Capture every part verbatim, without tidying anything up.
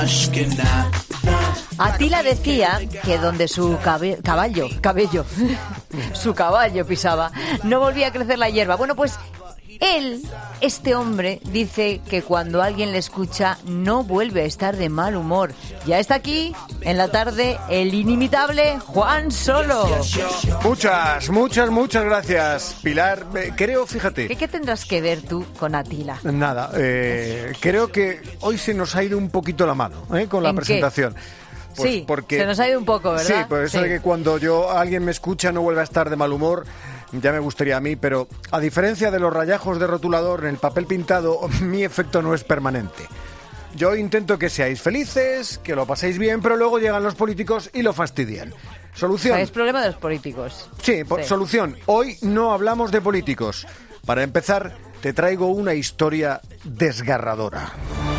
Atila decía que donde su cabe- caballo, cabello, su caballo pisaba, no volvía a crecer la hierba. Bueno, pues él, este hombre, dice que cuando alguien le escucha no vuelve a estar de mal humor. Ya está aquí, en la tarde, el inimitable Juan Solo. Muchas, muchas, muchas gracias, Pilar. Eh, creo, fíjate... ¿Qué, ¿Qué tendrás que ver tú con Atila? Nada, eh, creo que hoy se nos ha ido un poquito la mano eh, con la ¿En qué? presentación. Pues sí, porque, se nos ha ido un poco, ¿verdad? Sí, por eso Sí. de que cuando yo alguien me escucha no vuelve a estar de mal humor, ya me gustaría a mí, pero a diferencia de los rayajos de rotulador en el papel pintado, mi efecto no es permanente. Yo intento que seáis felices, que lo paséis bien, pero luego llegan los políticos y lo fastidian. Solución. O sea, es problema de los políticos. Sí, po- Sí. solución. Hoy no hablamos de políticos. Para empezar, te traigo una historia desgarradora.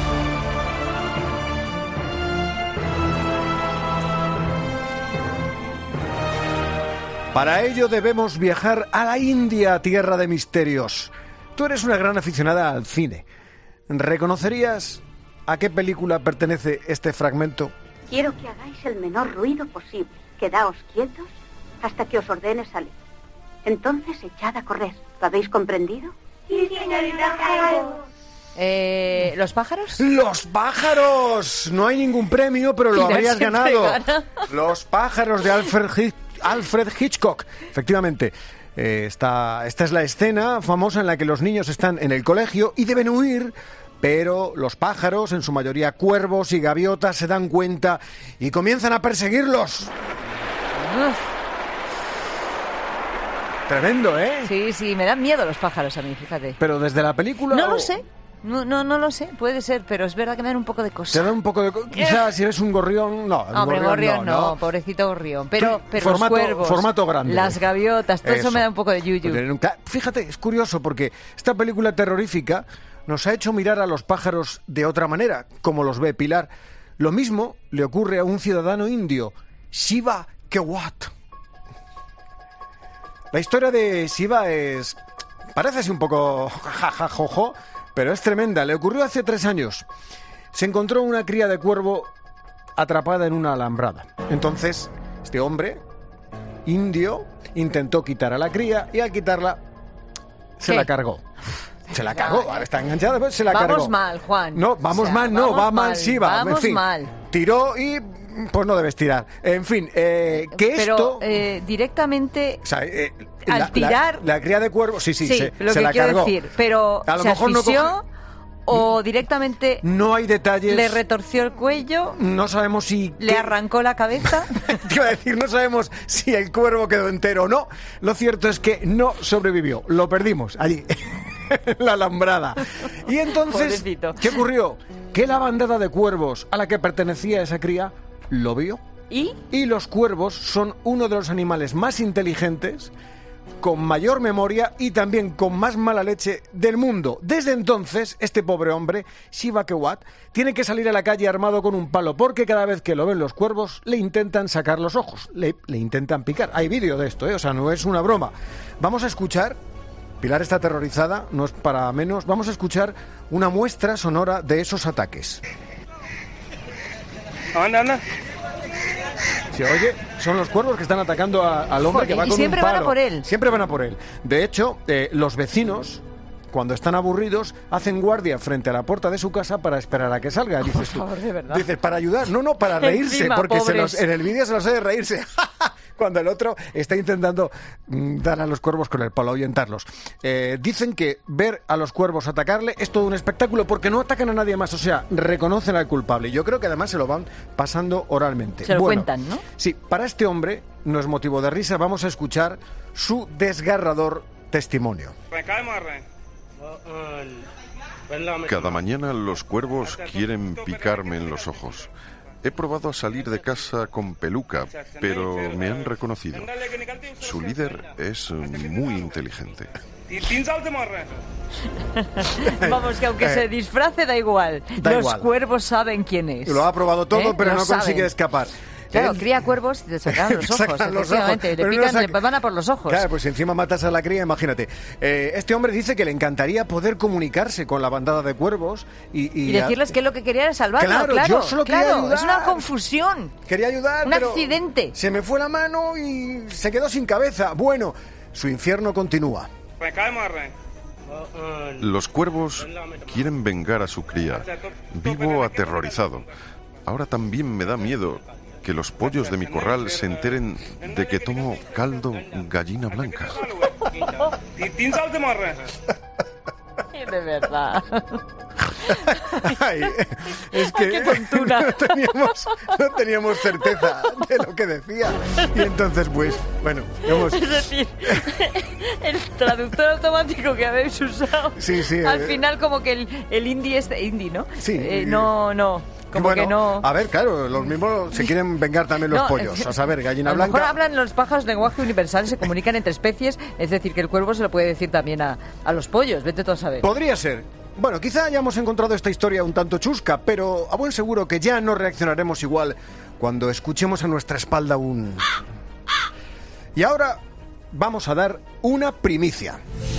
Para ello debemos viajar a la India, tierra de misterios. Tú eres una gran aficionada al cine. ¿Reconocerías a qué película pertenece este fragmento? Quiero que hagáis el menor ruido posible. Quedaos quietos hasta que os ordene salir. Entonces echad a correr. ¿Lo habéis comprendido? Sí, señorita Hayes. Eh, ¿Los pájaros? ¡Los pájaros! No hay ningún premio, pero lo Pilar habrías siempre ganado. gana. Los pájaros de Alfred, Hitch- Alfred Hitchcock. Efectivamente, eh, esta, esta es la escena famosa en la que los niños están en el colegio y deben huir, pero los pájaros, en su mayoría cuervos y gaviotas, se dan cuenta y comienzan a perseguirlos. Uf, Tremendo, ¿eh? sí, sí, me dan miedo los pájaros a mí, fíjate. Pero desde la película... No o- lo sé, no, no, no lo sé, puede ser, pero es verdad que me dan un poco de Te cosa. da un poco de... co- Quizás si eres un gorrión... No, un Hombre, gorrión no, no. pobrecito gorrión. Pero, Tú, pero formato- los cuervos, formato grande. las gaviotas, todo eso, Eso. me da un poco de yuyu. Pues nunca- Fíjate, es curioso porque esta película terrorífica nos ha hecho mirar a los pájaros de otra manera, como los ve Pilar. Lo mismo le ocurre a un ciudadano indio, Shiva Kewat. La historia de Shiva es... parece así un poco jajajojo, pero es tremenda. Le ocurrió hace tres años. Se encontró una cría de cuervo atrapada en una alambrada. Entonces, este hombre, indio, intentó quitar a la cría y al quitarla se ¿Qué? la cargó. Se la cargó, está enganchada, pues se la Vamos cargó. mal, Juan. No, vamos O sea, mal, no, vamos va mal, mal, sí va. vamos en fin, mal. tiró y pues no debes tirar. En fin, eh, que Pero esto... eh, directamente... o sea, eh, al la, tirar- La, la cría de cuervo, sí, sí, Sí, se, lo se que la quiero cargó. decir, pero A lo se mejor no asfixió coge- o directamente No hay detalles. le retorció el cuello, No sabemos si... le qué- arrancó la cabeza. Te iba a decir, no sabemos si el cuervo quedó entero o no. Lo cierto es que no sobrevivió. Lo perdimos allí, en la alambrada. Y entonces, Pobrecito. ¿qué ocurrió? Que la bandada de cuervos a la que pertenecía esa cría lo vio. ¿Y? Y los cuervos son uno de los animales más inteligentes, con mayor memoria y también con más mala leche del mundo. Desde entonces, este pobre hombre, Shiva Kewat, tiene que salir a la calle armado con un palo, porque cada vez que lo ven los cuervos, le intentan sacar los ojos, le, le intentan picar. Hay vídeo de esto, ¿eh? O sea, no es una broma. Vamos a escuchar, Pilar está aterrorizada, no es para menos, vamos a escuchar una muestra sonora de esos ataques. Anda, anda. Se oye, son los cuervos que están atacando a- al hombre Joder, que va y con siempre un van a palo. por él. Siempre van a por él. De hecho, eh, los vecinos, cuando están aburridos, hacen guardia frente a la puerta de su casa para esperar a que salga. Dices tú. favor, de verdad. Dices, para ayudar. No, no, para reírse, Encima, porque se pobres. los- en el vídeo se los oye reírse. Cuando el otro está intentando mm, dar a los cuervos con el palo, ahuyentarlos. Eh, dicen que ver a los cuervos atacarle es todo un espectáculo porque no atacan a nadie más. O sea, reconocen al culpable. Yo creo que además se lo van pasando oralmente. Se lo Bueno, cuentan, ¿no? Sí, para este hombre no es motivo de risa. Vamos a escuchar su desgarrador testimonio. Cada mañana los cuervos quieren picarme en los ojos. He probado a salir de casa con peluca, pero me han reconocido. Su líder es muy inteligente. Vamos, que aunque Eh, se disfrace da igual. da Los igual. cuervos saben quién es. Lo ha probado todo, ¿Eh? pero Lo no saben. consigue escapar. Claro, Él- cría cuervos y te sacan los ojos, Sacan los efectivamente. ojos, Le pero no pican, saca- le van a por los ojos. Claro, pues si encima matas a la cría, imagínate. Eh, este hombre dice que le encantaría poder comunicarse con la bandada de cuervos y... Y decirles que lo que quería era salvarlo, Claro, claro. yo solo quería claro, ayudar. es una confusión. Quería ayudar, Un pero accidente. se me fue la mano y se quedó sin cabeza. Bueno, su infierno continúa. Los cuervos quieren vengar a su cría. Vivo aterrorizado. Ahora también me da miedo que los pollos de mi corral se enteren de que tomo caldo gallina blanca. De verdad. Ay, es que Qué tontuna. no, teníamos, no teníamos certeza de lo que decía. Y entonces, pues, bueno, hemos... Es decir, el traductor automático que habéis usado, Sí, sí, al eh. final como que el, el indie es indie, ¿no? Sí. Eh, no, no, como bueno, que no... a ver, claro, los mismos se quieren vengar también los No, pollos. es- A saber, gallina a lo mejor blanca... hablan los pájaros lenguaje universal, se comunican entre especies, es decir, que el cuervo se lo puede decir también a, a los pollos, vete tú a saber. Podría ser. Bueno, quizá hayamos encontrado esta historia un tanto chusca, pero a buen seguro que ya no reaccionaremos igual cuando escuchemos a nuestra espalda un... Y ahora vamos a dar una primicia.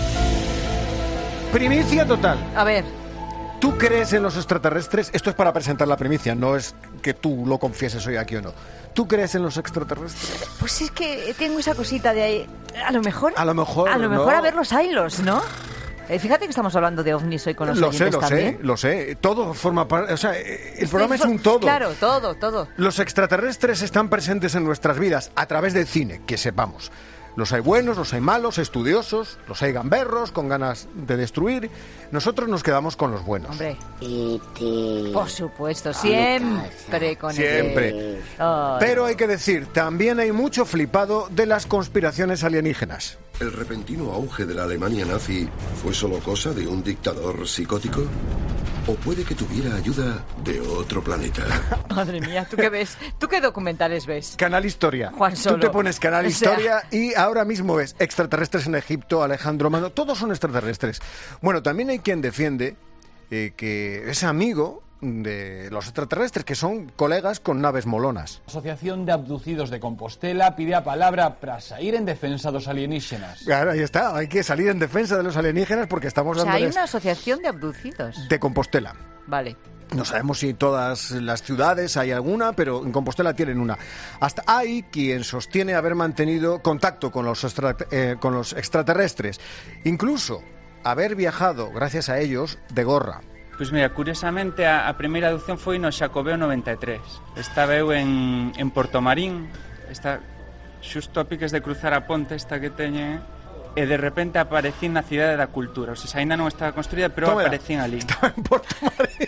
Primicia total. A ver, ¿Tú crees en los extraterrestres? Esto es para presentar la primicia, no es que tú lo confieses hoy aquí o no. ¿Tú crees en los extraterrestres? pues es que tengo esa cosita de ahí, a lo mejor... A lo mejor, A lo mejor ¿no? a ver los hilos, ¿no? Eh, fíjate que estamos hablando de ovnis hoy con los Lo sé, oyentes lo también. sé, lo sé. Todo forma parte... O sea, eh, el Este programa es fo- un todo. Claro, todo, todo. Los extraterrestres están presentes en nuestras vidas a través del cine, que sepamos. Los hay buenos, los hay malos, estudiosos, los hay gamberros con ganas de destruir. Nosotros nos quedamos con los buenos. Hombre, E T por supuesto, siempre con Siempre. el... Ay. Pero hay que decir, también hay mucho flipado de las conspiraciones alienígenas. ¿El repentino auge de la Alemania nazi fue solo cosa de un dictador psicótico? ¿O puede que tuviera ayuda de otro planeta? Madre mía, ¿tú qué ves? ¿Tú qué documentales ves? Canal Historia. Juan Solo. Tú te pones Canal O sea- Historia y ahora mismo ves extraterrestres en Egipto, Alejandro Magno, todos son extraterrestres. Bueno, también hay quien defiende eh, que es amigo de los extraterrestres, que son colegas con naves molonas. La Asociación de Abducidos de Compostela pide a palabra para salir en defensa dos alienígenas. Claro, ahí está, hay que salir en defensa de los alienígenas porque estamos O sea, hay dándoles una asociación de abducidos. de Compostela. Vale. No sabemos si en todas las ciudades hay alguna, pero en Compostela tienen una. Hasta hay quien sostiene haber mantenido contacto con los, extra- eh, con los extraterrestres, incluso haber viajado, gracias a ellos, de gorra. Pois mira, curiosamente a, a primeira adopción foi no Xacobeo noventa e tres. Estaba eu en, en Portomarín, está xusto a piques de cruzar a ponte esta que teñe, e de repente aparecín na Cidade da Cultura. O sea, ainda non estaba construída, pero Tómala. aparecín ali. Estaba en Puerto Marín.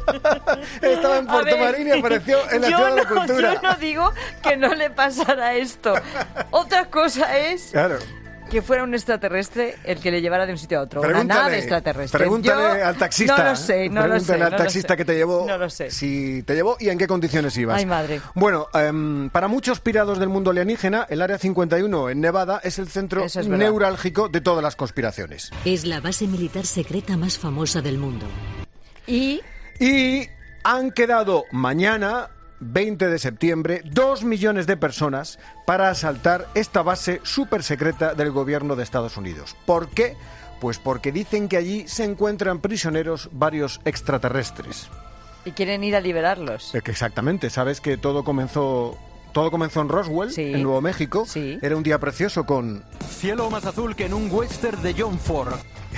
Estaba en A Puerto ver, Marín y apareció en la yo Ciudad de la no- Cultura. Yo no digo que no le pasara esto. Otra cosa es Claro. que fuera un extraterrestre el que le llevara de un sitio a otro. Una Pregúntale, nave extraterrestre. pregúntale Yo al taxista. No lo sé, no lo Pregúntale sé. al no lo taxista sé. que te llevó. No lo sé. Si te llevó y en qué condiciones ibas. Ay, madre. Bueno, em, para muchos pirados del mundo alienígena, el Área cincuenta y uno en Nevada es el centro Eso es verdad. neurálgico de todas las conspiraciones. Es la base militar secreta más famosa del mundo. Y Y han quedado mañana, veinte de septiembre, dos millones de personas para asaltar esta base súper secreta del gobierno de Estados Unidos. ¿Por qué? Pues porque dicen que allí se encuentran prisioneros varios extraterrestres. y quieren ir a liberarlos. Eh, que Exactamente, sabes que todo comenzó... Todo comenzó en Roswell, Sí. en Nuevo México. Sí. Era un día precioso con... Cielo más azul que en un western de John Ford.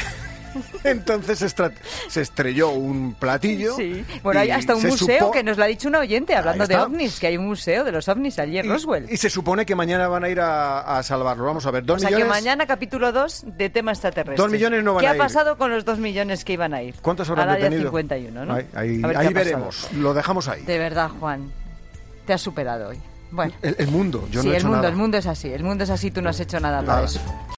Entonces se, estra- se estrelló un platillo. Sí. Bueno, hay y hasta un se museo supo- que nos lo ha dicho un oyente hablando Ahí de está. ovnis, que hay un museo de los ovnis allí en Roswell. Y, y se supone que mañana van a ir a, a salvarlo. Vamos a ver, dos O sea millones... que mañana capítulo dos de tema extraterrestre. Dos millones no van ¿Qué a ha ir? pasado con los dos millones que iban a ir? ¿Cuántos habrán Al área detenido? cincuenta y uno, ¿no? Ahí, ahí- A ver qué ahí ha pasado. veremos. Lo dejamos ahí. De verdad, Juan, te has superado hoy. Bueno, El, el mundo, yo sí, no he el hecho mundo, nada. el mundo es así. El mundo es así, tú no has hecho nada para Nada. eso.